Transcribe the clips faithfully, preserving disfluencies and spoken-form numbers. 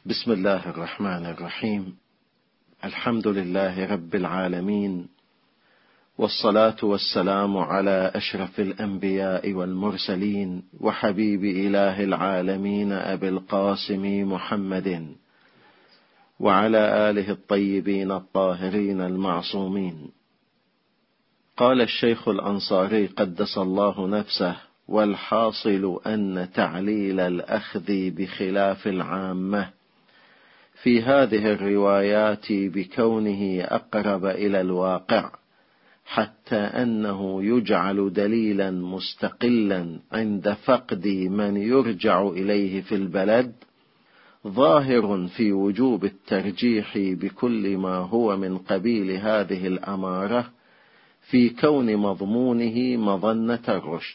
بسم الله الرحمن الرحيم. الحمد لله رب العالمين، والصلاة والسلام على أشرف الأنبياء والمرسلين وحبيب إله العالمين أبي القاسم محمد وعلى آله الطيبين الطاهرين المعصومين. قال الشيخ الأنصاري قدس الله نفسه: والحاصل أن تعليل الأخذ بخلاف العامة في هذه الروايات بكونه أقرب إلى الواقع، حتى أنه يجعل دليلا مستقلا عند فقد من يرجع إليه في البلد، ظاهر في وجوب الترجيح بكل ما هو من قبيل هذه الأمارة في كون مضمونه مظنة الرشد.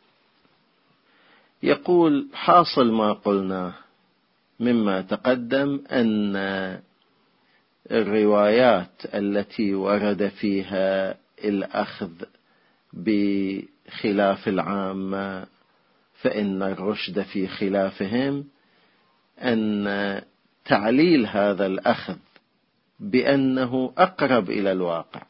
يقول: حاصل ما قلناه مما تقدم أن الروايات التي ورد فيها الأخذ بخلاف العامة فإن الرشد في خلافهم، أن تعليل هذا الأخذ بأنه أقرب إلى الواقع،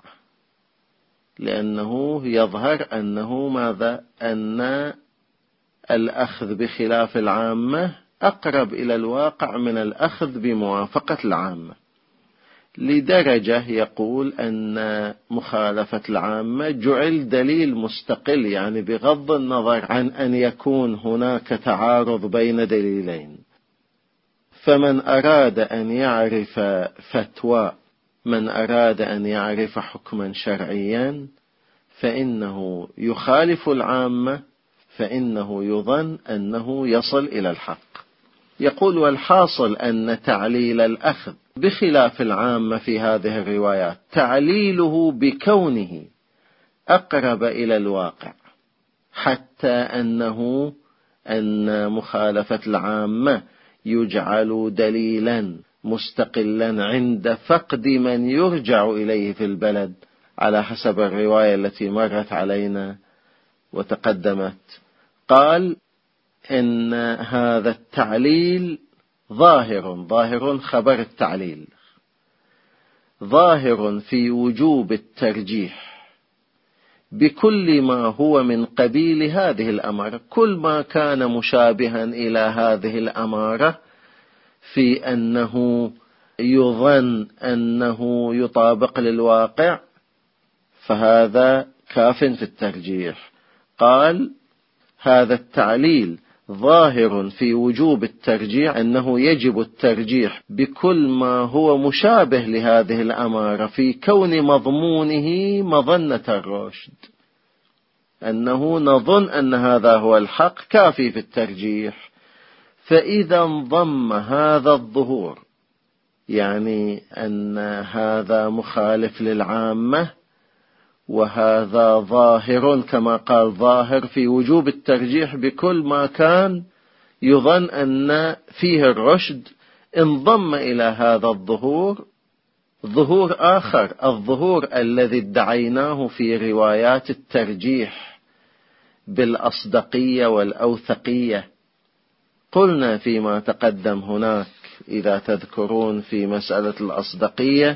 لأنه يظهر أنه ماذا؟ أن الأخذ بخلاف العامة أقرب إلى الواقع من الأخذ بموافقة العامة، لدرجة يقول أن مخالفة العامة جعل دليل مستقل، يعني بغض النظر عن أن يكون هناك تعارض بين دليلين. فمن أراد أن يعرف فتوى، من أراد أن يعرف حكما شرعيا، فإنه يخالف العامة، فإنه يظن أنه يصل إلى الحق. يقول: والحاصل أن تعليل الأخذ بخلاف العامة في هذه الروايات تعليله بكونه أقرب إلى الواقع، حتى أنه أن مخالفة العامة يجعل دليلا مستقلا عند فقد من يرجع إليه في البلد، على حسب الرواية التي مرت علينا وتقدمت. قال إن هذا التعليل ظاهر، ظاهر خبر التعليل، ظاهر في وجوب الترجيح بكل ما هو من قبيل هذه الأمارة، كل ما كان مشابها إلى هذه الأمارة في أنه يظن أنه يطابق للواقع، فهذا كاف في الترجيح. قال: هذا التعليل ظاهر في وجوب الترجيح، أنه يجب الترجيح بكل ما هو مشابه لهذه الأمارة في كون مضمونه مظنة الرشد، أنه نظن أن هذا هو الحق، كافي في الترجيح. فإذا انضم هذا الظهور، يعني أن هذا مخالف للعامة وهذا ظاهر، كما قال ظاهر في وجوب الترجيح بكل ما كان يظن أن فيه الرشد، انضم إلى هذا الظهور ظهور آخر، الظهور الذي ادعيناه في روايات الترجيح بالأصدقية والأوثقية. قلنا فيما تقدم هناك، إذا تذكرون في مسألة الأصدقية،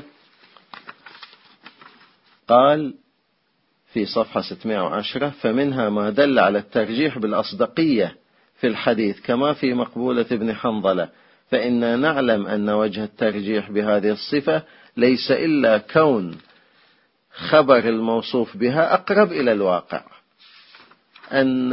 قال في صفحة ستمائة وعشرة: فمنها ما دل على الترجيح بالأصدقية في الحديث كما في مقبولة ابن حنظلة، فإننا نعلم أن وجه الترجيح بهذه الصفة ليس إلا كون خبر الموصوف بها أقرب إلى الواقع، أن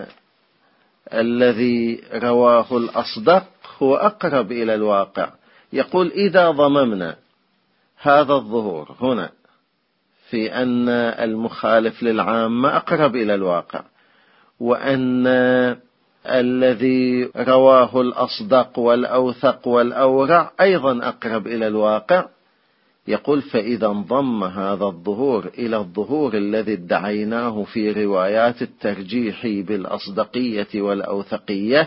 الذي رواه الأصدق هو أقرب إلى الواقع. يقول: إذا ضممنا هذا الظهور هنا في أن المخالف للعامة أقرب إلى الواقع، وأن الذي رواه الأصدق والأوثق والأورع أيضا أقرب إلى الواقع، يقول: فإذا انضم هذا الظهور إلى الظهور الذي ادعيناه في روايات الترجيح بالأصدقية والأوثقية،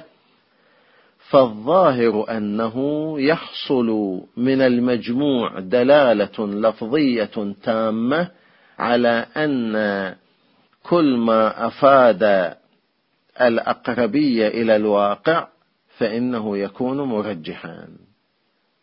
فالظاهر أنه يحصل من المجموع دلالة لفظية تامة على أن كل ما أفاد الأقربية إلى الواقع فإنه يكون مرجحا.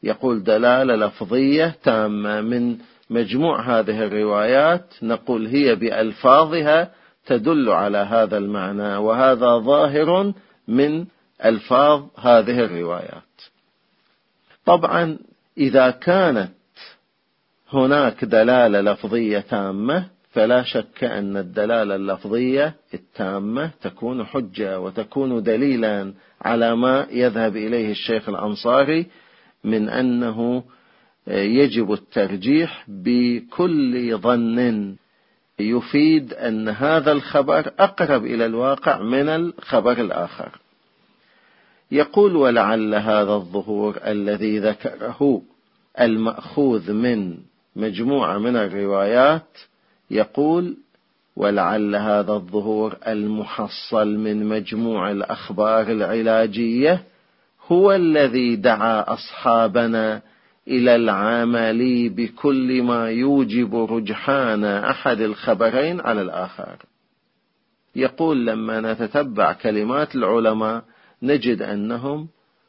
يقول دلالة لفظية تامة من مجموع هذه الروايات، نقول هي بألفاظها تدل على هذا المعنى، وهذا ظاهر من ألفاظ هذه الروايات. طبعا إذا كانت هناك دلالة لفظية تامة فلا شك أن الدلالة اللفظية التامة تكون حجة وتكون دليلا على ما يذهب إليه الشيخ الأنصاري من أنه يجب الترجيح بكل ظن يفيد أن هذا الخبر أقرب إلى الواقع من الخبر الآخر. يقول ولعل هذا الظهور الذي ذكره المأخوذ من مجموعة من الروايات، يقول ولعل هذا الظهور المحصل من مجموع الأخبار العلاجية هو الذي دعا أصحابنا إلى العمل بكل ما يوجب رجحان أحد الخبرين على الآخر. يقول لما نتتبع كلمات العلماء نجد أنهم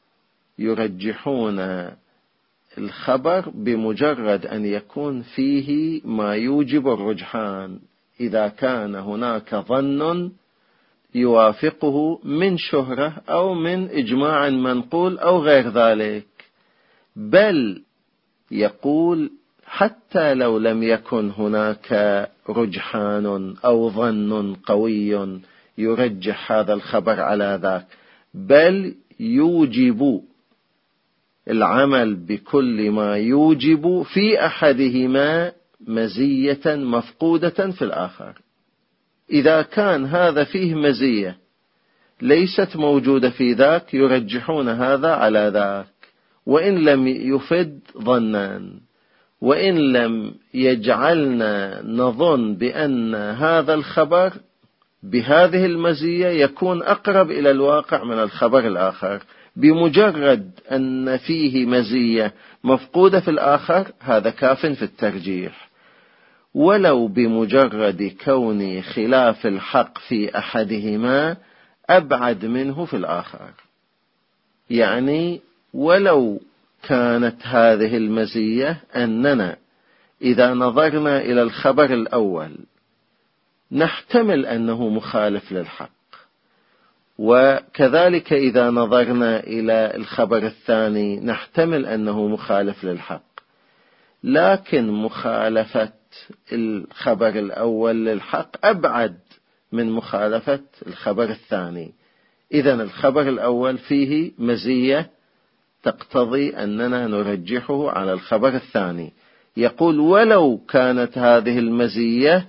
يرجحون الخبر بمجرد أن يكون فيه ما يوجب الرجحان، إذا كان هناك ظن يوافقه من شهرة أو من إجماع منقول أو غير ذلك. بل يقول حتى لو لم يكن هناك رجحان أو ظن قوي يرجح هذا الخبر على ذاك، بل يوجب العمل بكل ما يوجب في أحدهما مزية مفقودة في الآخر. إذا كان هذا فيه مزية ليست موجودة في ذاك يرجحون هذا على ذاك، وإن لم يفد ظنا، وإن لم يجعلنا نظن بأن هذا الخبر بهذه المزية يكون أقرب إلى الواقع من الخبر الآخر، بمجرد أن فيه مزية مفقودة في الآخر هذا كاف في الترجيح، ولو بمجرد كون خلاف الحق في أحدهما أبعد منه في الآخر. يعني ولو كانت هذه المزية أننا إذا نظرنا إلى الخبر الأول نحتمل أنه مخالف للحق، وكذلك إذا نظرنا إلى الخبر الثاني نحتمل أنه مخالف للحق، لكن مخالفة الخبر الأول للحق أبعد من مخالفة الخبر الثاني. إذن الخبر الأول فيه مزية تقتضي أننا نرجحه على الخبر الثاني. يقول ولو كانت هذه المزية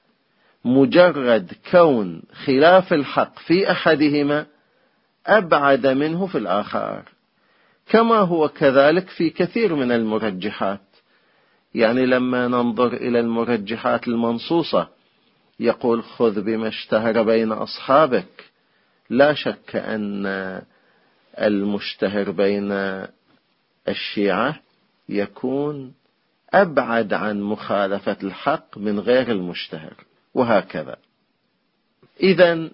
مجرد كون خلاف الحق في أحدهما أبعد منه في الآخر، كما هو كذلك في كثير من المرجحات. يعني لما ننظر إلى المرجحات المنصوصة يقول خذ بما اشتهر بين أصحابك، لا شك أن المشتهر بين الشيعة يكون أبعد عن مخالفة الحق من غير المشتهر، وهكذا. إذن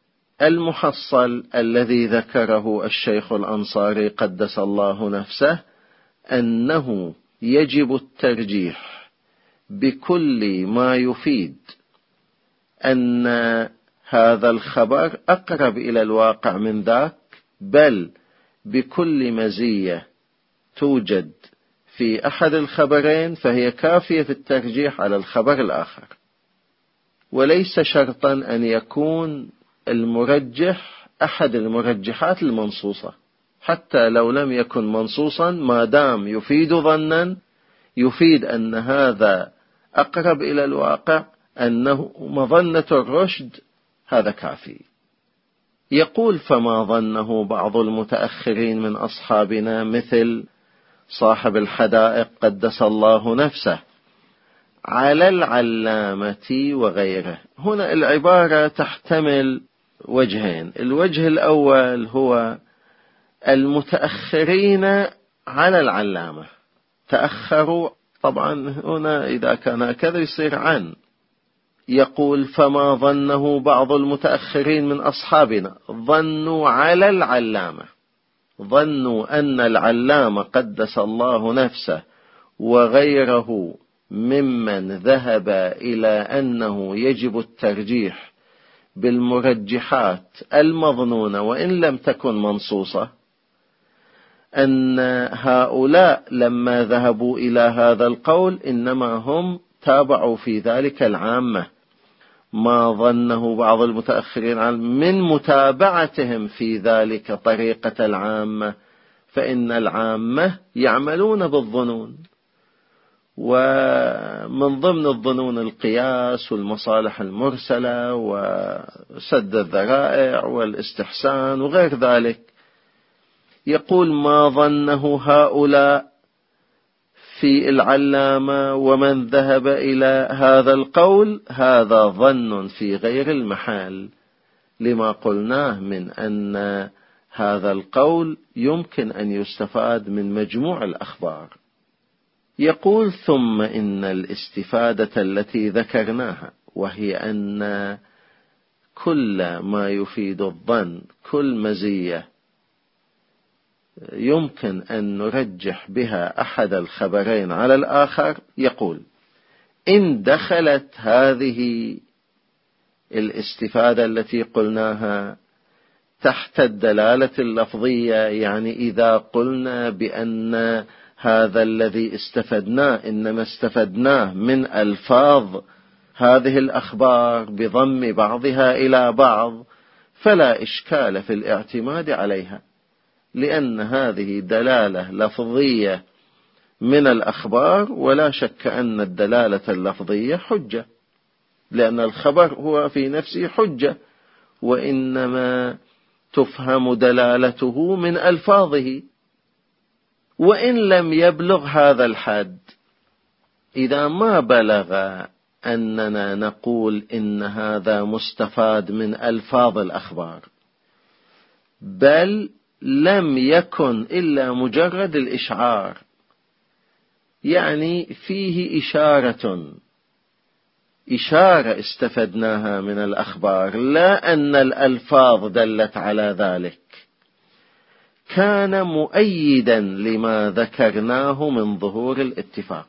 المحصل الذي ذكره الشيخ الأنصاري قدس الله نفسه أنه يجب الترجيح بكل ما يفيد أن هذا الخبر أقرب إلى الواقع من ذاك، بل بكل مزية توجد في أحد الخبرين فهي كافية في الترجيح على الخبر الآخر. وليس شرطا أن يكون المرجح أحد المرجحات المنصوصة، حتى لو لم يكن منصوصا ما دام يفيد ظنا يفيد أن هذا أقرب إلى الواقع، أنه مظنة الرشد، هذا كافي. يقول فما ظنه بعض المتأخرين من أصحابنا مثل صاحب الحدائق قدس الله نفسه على العلامة وغيره. هنا العبارة تحتمل وجهين. الوجه الأول هو المتأخرين على العلامة، تأخروا، طبعا هنا إذا كان هكذا يصير عن. يقول فما ظنه بعض المتأخرين من أصحابنا، ظنوا على العلامة، ظنوا أن العلامة قدس الله نفسه وغيره ممن ذهب إلى أنه يجب الترجيح بالمرجحات المظنونة وإن لم تكن منصوصة، أن هؤلاء لما ذهبوا إلى هذا القول إنما هم تابعوا في ذلك العامة، ما ظنه بعض المتأخرين من متابعتهم في ذلك طريقة العامة، فإن العامة يعملون بالظنون، ومن ضمن الظنون القياس والمصالح المرسلة وسد الذرائع والاستحسان وغير ذلك. يقول ما ظنه هؤلاء في العلامة ومن ذهب إلى هذا القول هذا ظن في غير المحال، لما قلناه من أن هذا القول يمكن أن يستفاد من مجموع الأخبار. يقول ثم إن الاستفادة التي ذكرناها، وهي أن كل ما يفيد الظن، كل مزية يمكن أن نرجح بها أحد الخبرين على الآخر، يقول إن دخلت هذه الاستفادة التي قلناها تحت الدلالة اللفظية، يعني إذا قلنا بأن هذا الذي استفدناه إنما استفدناه من ألفاظ هذه الأخبار بضم بعضها إلى بعض، فلا إشكال في الاعتماد عليها، لأن هذه دلالة لفظية من الأخبار، ولا شك أن الدلالة اللفظية حجة، لأن الخبر هو في نفسه حجة، وإنما تفهم دلالته من ألفاظه. وإن لم يبلغ هذا الحد، إذا ما بلغ أننا نقول إن هذا مستفاد من ألفاظ الأخبار، بل لم يكن إلا مجرد الإشعار، يعني فيه إشارة إشارة استفدناها من الأخبار، لا أن الألفاظ دلت على ذلك، كان مؤيدا لما ذكرناه من ظهور الاتفاق.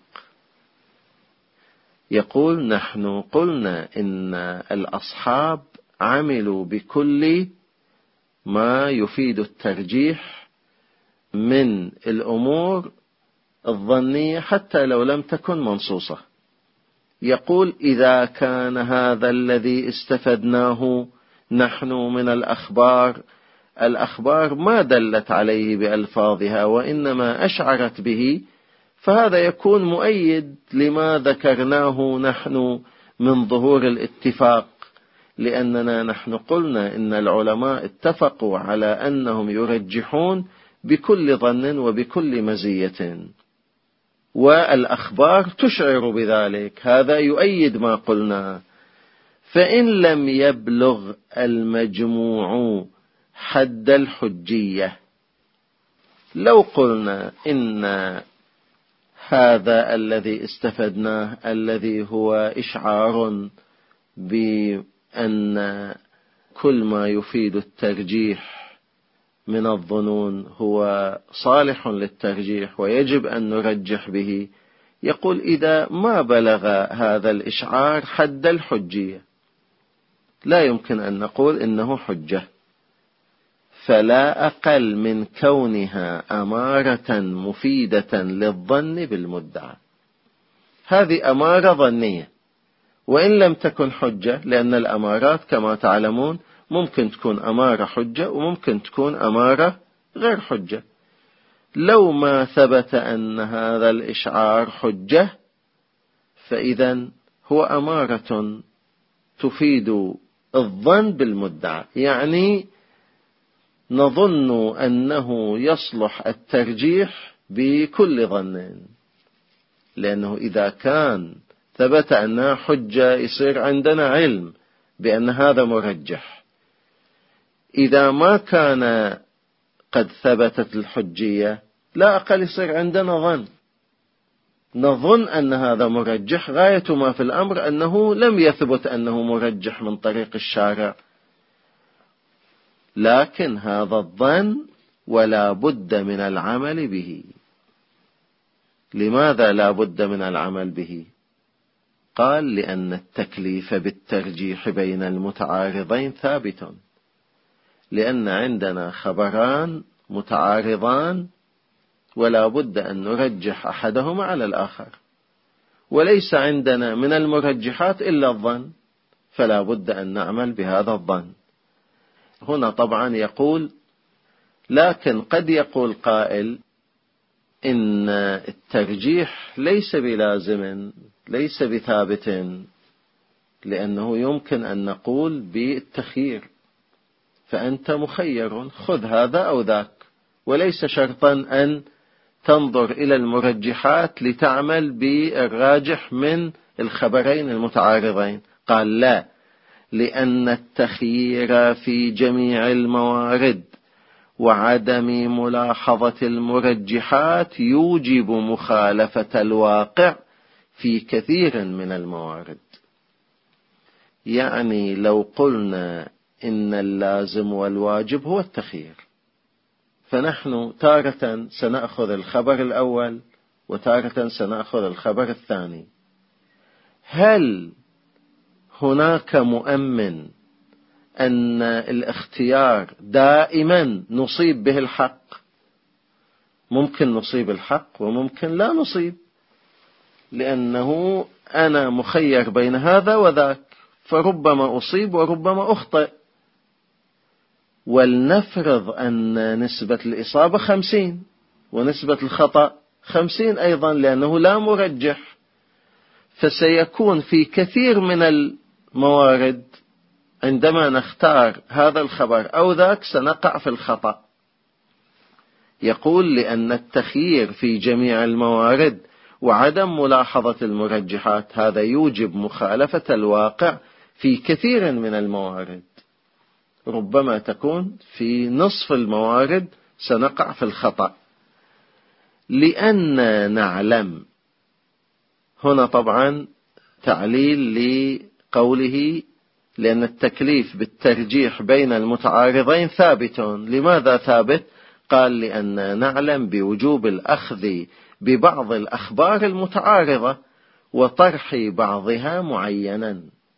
يقول نحن قلنا إن الأصحاب عملوا بكل ما يفيد الترجيح من الأمور الظنية حتى لو لم تكن منصوصة. يقول إذا كان هذا الذي استفدناه نحن من الأخبار الأخبار ما دلت عليه بألفاظها وإنما أشعرت به، فهذا يكون مؤيد لما ذكرناه نحن من ظهور الاتفاق، لأننا نحن قلنا إن العلماء اتفقوا على أنهم يرجحون بكل ظن وبكل مزية، والأخبار تشعر بذلك، هذا يؤيد ما قلنا. فإن لم يبلغ المجموع حد الحجية، لو قلنا إن هذا الذي استفدناه الذي هو إشعار بأن كل ما يفيد الترجيح من الظنون هو صالح للترجيح ويجب أن نرجح به، يقول إذا ما بلغ هذا الإشعار حد الحجية لا يمكن أن نقول إنه حجة، فلا أقل من كونها أمارة مفيدة للظن بالمدعى. هذه أمارة ظنية وإن لم تكن حجة، لأن الأمارات كما تعلمون ممكن تكون أمارة حجة وممكن تكون أمارة غير حجة. لو ما ثبت أن هذا الإشعار حجة فإذا هو أمارة تفيد الظن بالمدعى، يعني نظن أنه يصلح الترجيح بكل ظن، لأنه إذا كان ثبت أنها حجة يصير عندنا علم بأن هذا مرجح. إذا ما كان قد ثبتت الحجية لا أقل يصير عندنا ظن، نظن أن هذا مرجح، غاية ما في الأمر أنه لم يثبت أنه مرجح من طريق الشارع، لكن هذا الظن ولا بد من العمل به. لماذا لا بد من العمل به؟ قال لأن التكليف بالترجيح بين المتعارضين ثابت، لأن عندنا خبران متعارضان ولا بد أن نرجح أحدهما على الآخر، وليس عندنا من المرجحات إلا الظن، فلا بد أن نعمل بهذا الظن. هنا طبعا يقول: لكن قد يقول قائل إن الترجيح ليس بلازم، ليس بثابت، لأنه يمكن أن نقول بالتخيير، فأنت مخير، خذ هذا أو ذاك، وليس شرطا أن تنظر إلى المرجحات لتعمل بالراجح من الخبرين المتعارضين. قال: لا، لأن التخيير في جميع الموارد وعدم ملاحظة المرجحات يوجب مخالفة الواقع في كثير من الموارد. يعني لو قلنا إن اللازم والواجب هو التخيير، فنحن تارة سنأخذ الخبر الأول وتارة سنأخذ الخبر الثاني. هل هناك مؤمن أن الاختيار دائما نصيب به الحق؟ ممكن نصيب الحق وممكن لا نصيب، لأنه أنا مخير بين هذا وذاك، فربما أصيب وربما أخطئ. ولنفرض أن نسبة الإصابة خمسين ونسبة الخطأ خمسين أيضا، لأنه لا مرجح، فسيكون في كثير من الموارد عندما نختار هذا الخبر أو ذاك سنقع في الخطأ. يقول: لأن التخيير في جميع الموارد وعدم ملاحظة المرجحات هذا يوجب مخالفة الواقع في كثير من الموارد. ربما تكون في نصف الموارد سنقع في الخطأ، لأن نعلم. هنا طبعا تعليل لقوله: لأن التكليف بالترجيح بين المتعارضين ثابت. لماذا ثابت؟ قال: لأن نعلم بوجوب الأخذ ببعض الأخبار المتعارضة وطرح بعضها معينا.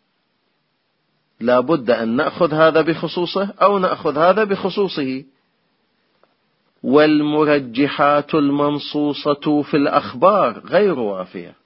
لا بد أن نأخذ هذا بخصوصه أو نأخذ هذا بخصوصه. والمرجحات المنصوصة في الأخبار غير وافية،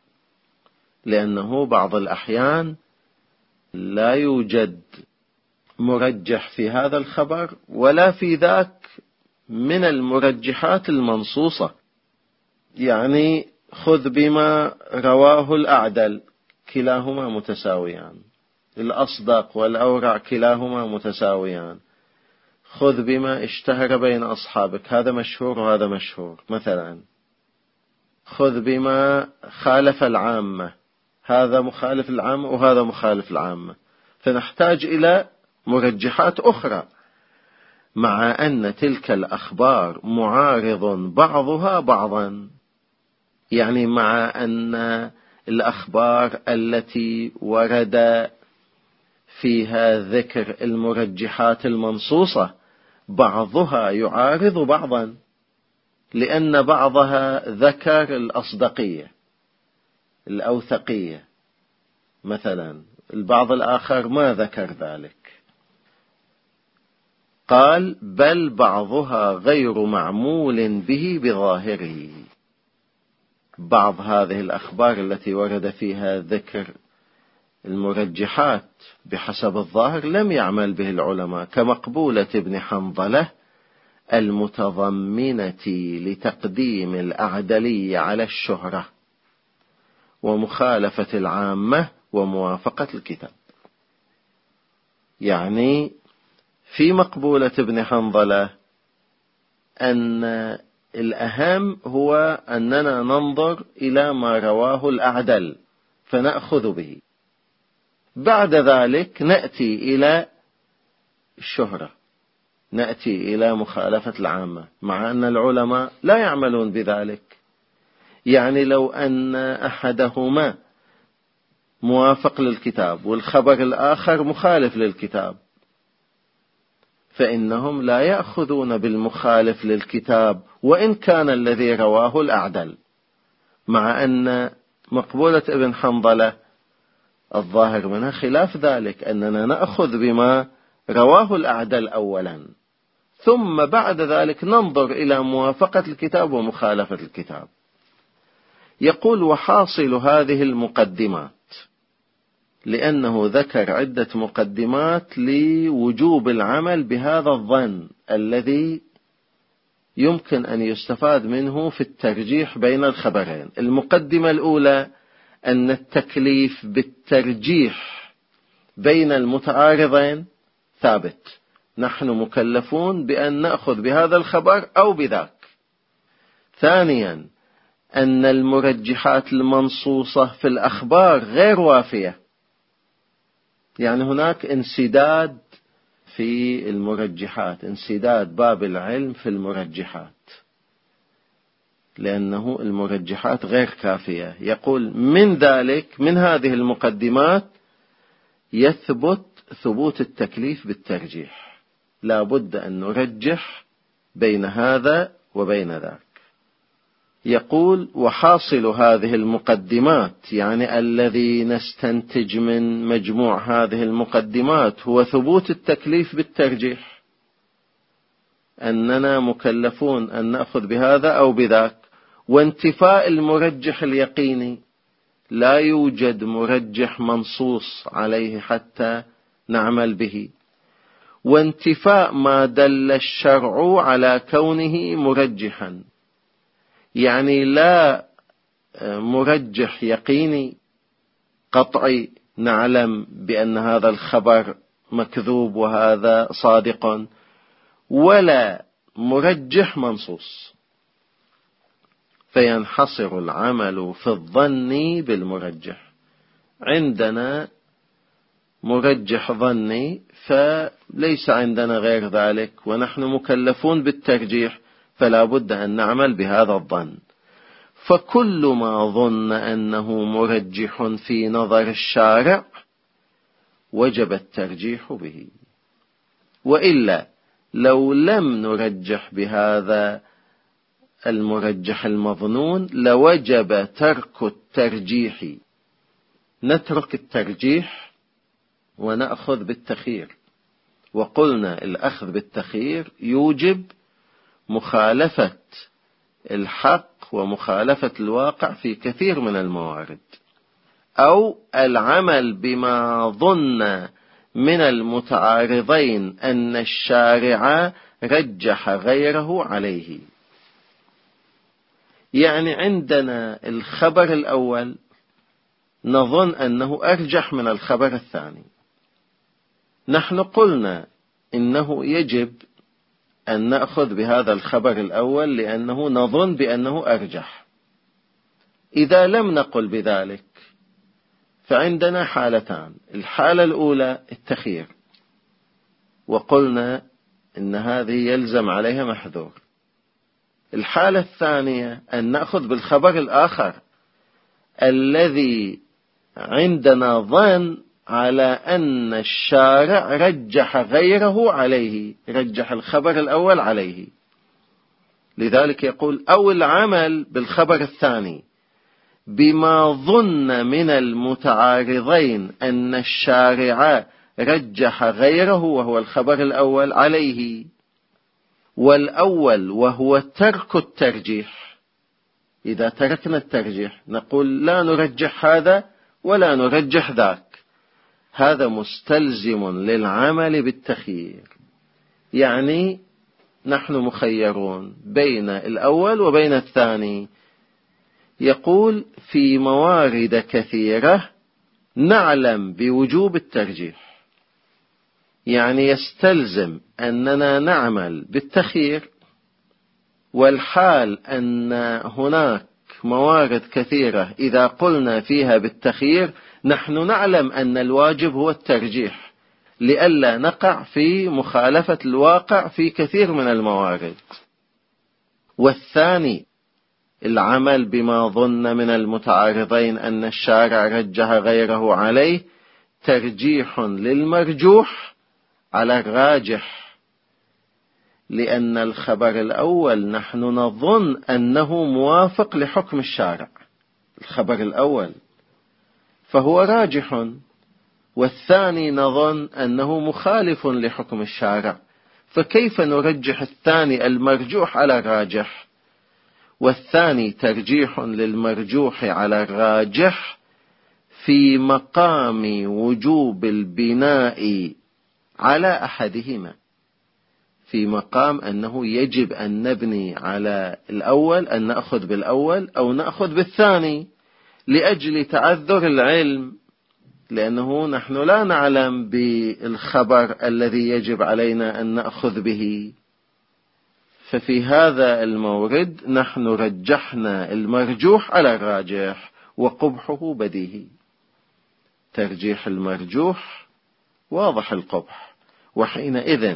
لأنه بعض الأحيان لا يوجد مرجح في هذا الخبر ولا في ذاك من المرجحات المنصوصة. يعني خذ بما رواه الأعدل، كلاهما متساويان، الأصدق والأورع كلاهما متساويان. خذ بما اشتهر بين أصحابك، هذا مشهور وهذا مشهور مثلا. خذ بما خالف العامة، هذا مخالف العامة وهذا مخالف العامة. فنحتاج إلى مرجحات أخرى، مع أن تلك الأخبار معارض بعضها بعضا. يعني مع أن الأخبار التي ورد فيها ذكر المرجحات المنصوصة بعضها يعارض بعضا، لأن بعضها ذكر الأصدقية الأوثقية مثلا، البعض الآخر ما ذكر ذلك. قال: بل بعضها غير معمول به بظاهره. بعض هذه الأخبار التي ورد فيها ذكر المرجحات بحسب الظاهر لم يعمل به العلماء، كمقبولة ابن حنظلة المتضمنة لتقديم الأعدلي على الشهرة ومخالفة العامة وموافقة الكتاب. يعني في مقبولة ابن حنظلة أن الأهم هو أننا ننظر إلى ما رواه الأعدل فنأخذ به، بعد ذلك نأتي إلى الشهرة، نأتي إلى مخالفة العامة، مع أن العلماء لا يعملون بذلك. يعني لو أن أحدهما موافق للكتاب والخبر الآخر مخالف للكتاب، فإنهم لا يأخذون بالمخالف للكتاب وإن كان الذي رواه الأعدل، مع أن مقبولة ابن حنظلة الظاهر منها خلاف ذلك، أننا نأخذ بما رواه الأعدل أولا، ثم بعد ذلك ننظر إلى موافقة الكتاب ومخالفة الكتاب. يقول: وحاصل هذه المقدمات، لأنه ذكر عدة مقدمات لوجوب العمل بهذا الظن الذي يمكن أن يستفاد منه في الترجيح بين الخبرين. المقدمة الأولى أن التكليف بالترجيح بين المتعارضين ثابت، نحن مكلفون بأن نأخذ بهذا الخبر أو بذاك. ثانيا أن المرجحات المنصوصة في الأخبار غير وافية، يعني هناك انسداد في المرجحات، انسداد باب العلم في المرجحات، لأنه المرجحات غير كافية. يقول: من ذلك، من هذه المقدمات يثبت ثبوت التكليف بالترجيح، لا بد أن نرجح بين هذا وبين ذاك. يقول: وحاصل هذه المقدمات، يعني الذي نستنتج من مجموع هذه المقدمات هو ثبوت التكليف بالترجيح، أننا مكلفون أن نأخذ بهذا أو بذاك، وانتفاء المرجح اليقيني، لا يوجد مرجح منصوص عليه حتى نعمل به، وانتفاء ما دل الشرع على كونه مرجحا، يعني لا مرجح يقيني قطعي نعلم بأن هذا الخبر مكذوب وهذا صادق، ولا مرجح منصوص، فينحصر العمل في الظن بالمرجح. عندنا مرجح ظني فليس عندنا غير ذلك، ونحن مكلفون بالترجيح، فلا بد أن نعمل بهذا الظن. فكل ما ظن أنه مرجح في نظر الشارع وجب الترجيح به، وإلا لو لم نرجح بهذا المرجح المظنون لوجب ترك الترجيح، نترك الترجيح ونأخذ بالتخيير. وقلنا الأخذ بالتخيير يوجب مخالفة الحق ومخالفة الواقع في كثير من الموارد، أو العمل بما ظن من المتعارضين أن الشارع رجح غيره عليه. يعني عندنا الخبر الأول نظن أنه أرجح من الخبر الثاني، نحن قلنا إنه يجب أن نأخذ بهذا الخبر الأول لأنه نظن بأنه أرجح. إذا لم نقل بذلك فعندنا حالتان: الحالة الأولى التخيير، وقلنا إن هذه يلزم عليها محذور. الحالة الثانية أن نأخذ بالخبر الآخر الذي عندنا ظن على أن الشارع رجح غيره عليه، رجح الخبر الأول عليه. لذلك يقول: أو العمل بالخبر الثاني بما ظن من المتعارضين أن الشارع رجح غيره وهو الخبر الأول عليه. والأول وهو ترك الترجيح، إذا تركنا الترجيح نقول لا نرجح هذا ولا نرجح ذاك، هذا مستلزم للعمل بالتخيير، يعني نحن مخيرون بين الأول وبين الثاني. يقول: في موارد كثيرة نعلم بوجوب الترجيح، يعني يستلزم أننا نعمل بالتخيير، والحال أن هناك موارد كثيرة إذا قلنا فيها بالتخيير نحن نعلم أن الواجب هو الترجيح، لئلا نقع في مخالفة الواقع في كثير من الموارد. والثاني العمل بما ظن من المتعارضين أن الشارع رجح غيره عليه، ترجيح للمرجوح على الراجح، لأن الخبر الأول نحن نظن أنه موافق لحكم الشارع، الخبر الأول فهو راجح، والثاني نظن أنه مخالف لحكم الشارع، فكيف نرجح الثاني المرجوح على الراجح؟ والثاني ترجيح للمرجوح على الراجح في مقام وجوب البناء على أحدهما، في مقام أنه يجب أن نبني على الأول، أن نأخذ بالأول أو نأخذ بالثاني لأجل تعذر العلم، لأنه نحن لا نعلم بالخبر الذي يجب علينا أن نأخذ به. ففي هذا المورد نحن رجحنا المرجوح على الراجح وقبحه بديهي، ترجيح المرجوح واضح القبح. وحينئذ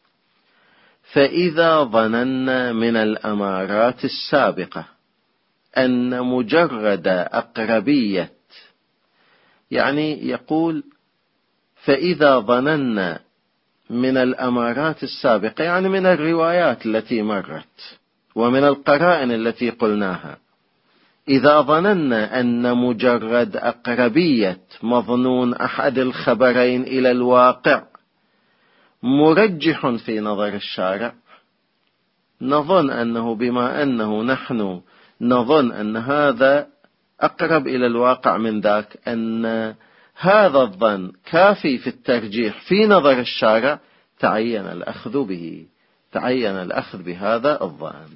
فإذا ظننا من الأمارات السابقة أن مجرد أقربية، يعني يقول فإذا ظننا من الأمارات السابقة يعني من الروايات التي مرت ومن القرائن التي قلناها، إذا ظننا أن مجرد أقربية مظنون أحد الخبرين إلى الواقع مرجح في نظر الشارع، نظن أنه بما أنه نحن نظن أن هذا أقرب إلى الواقع من ذاك، أن هذا الظن كافي في الترجيح في نظر الشارع، تعين الأخذ به، تعين الأخذ بهذا الظن.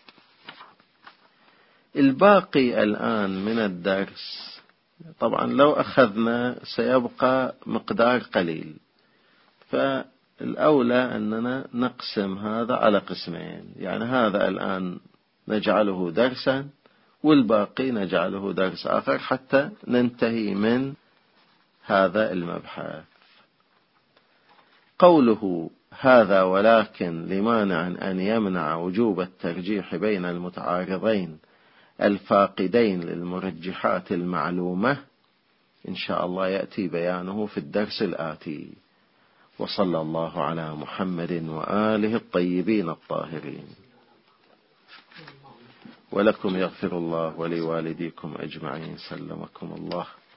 الباقي الآن من الدرس طبعا لو أخذنا سيبقى مقدار قليل، فالأولى أننا نقسم هذا على قسمين، يعني هذا الآن نجعله درسا والباقي نجعله درس آخر حتى ننتهي من هذا المبحث. قوله هذا ولكن لمانع أن يمنع وجوب الترجيح بين المتعارضين الفاقدين للمرجحات المعلومة، إن شاء الله يأتي بيانه في الدرس الآتي. وصلى الله على محمد وآله الطيبين الطاهرين. ولكم يغفر الله ولوالديكم أجمعين. سلمكم الله.